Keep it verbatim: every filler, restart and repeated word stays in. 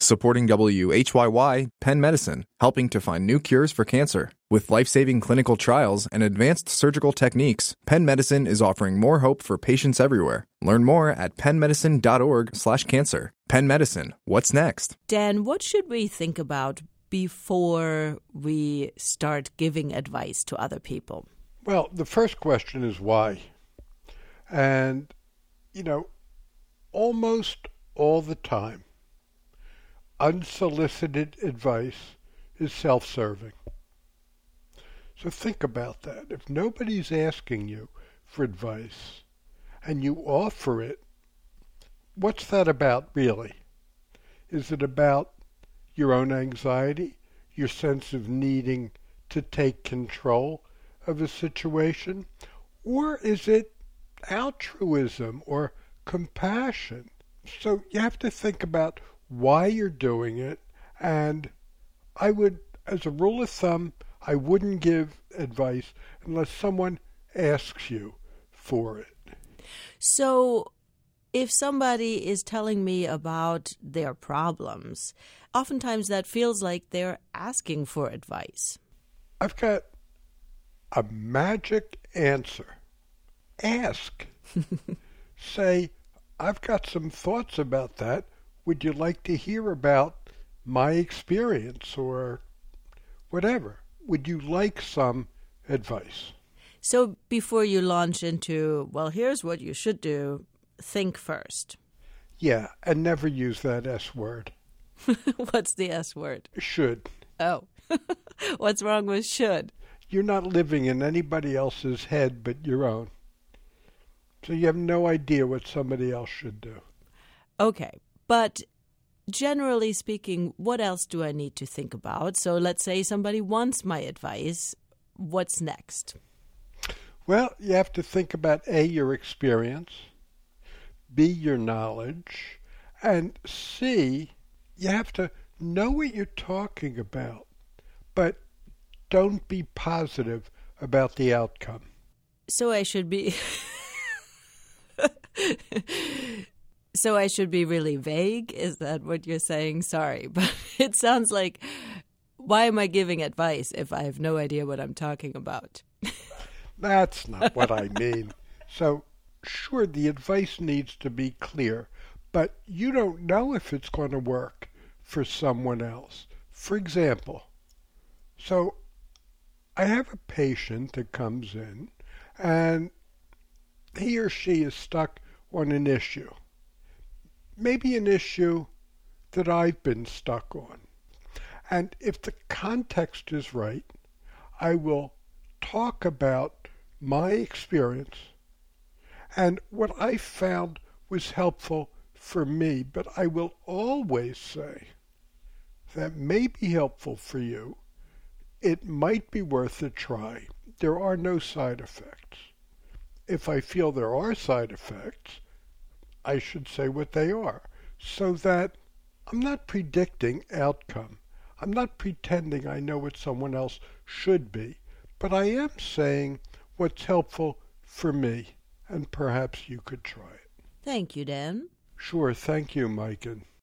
Supporting W H Y Y, Penn Medicine, helping to find new cures for cancer. With life-saving clinical trials and advanced surgical techniques, Penn Medicine is offering more hope for patients everywhere. Learn more at pennmedicine.org slash cancer. Penn Medicine, what's next? Dan, what should we think about before we start giving advice to other people? Well, the first question is why? And, you know, almost all the time, unsolicited advice is self-serving. So think about that. If nobody's asking you for advice and you offer it, what's that about really? Is it about your own anxiety, your sense of needing to take control of a situation? Or is it altruism or compassion? So you have to think about why you're doing it, and I would, as a rule of thumb, I wouldn't give advice unless someone asks you for it. So if somebody is telling me about their problems, oftentimes that feels like they're asking for advice. I've got a magic answer. Ask. Say, I've got some thoughts about that. Would you like to hear about my experience or whatever? Would you like some advice? So before you launch into, well, here's what you should do, think first. Yeah, and never use that S word. What's the S word? Should. Oh. What's wrong with should? You're not living in anybody else's head but your own. So you have no idea what somebody else should do. Okay. But generally speaking, what else do I need to think about? So let's say somebody wants my advice. What's next? Well, you have to think about A, your experience, B, your knowledge, and C, you have to know what you're talking about, but don't be positive about the outcome. So I should be... So I should be really vague? Is that what you're saying? Sorry, but it sounds like, why am I giving advice if I have no idea what I'm talking about? That's not what I mean. So, sure, the advice needs to be clear, but you don't know if it's going to work for someone else. For example, so I have a patient that comes in, and he or she is stuck on an issue. Maybe an issue that I've been stuck on. And if the context is right, I will talk about my experience and what I found was helpful for me, but I will always say that may be helpful for you. It might be worth a try. There are no side effects. If I feel there are side effects, I should say what they are, so that I'm not predicting outcome. I'm not pretending I know what someone else should be, but I am saying what's helpful for me, and perhaps you could try it. Thank you, Dan. Sure, thank you, Maiken.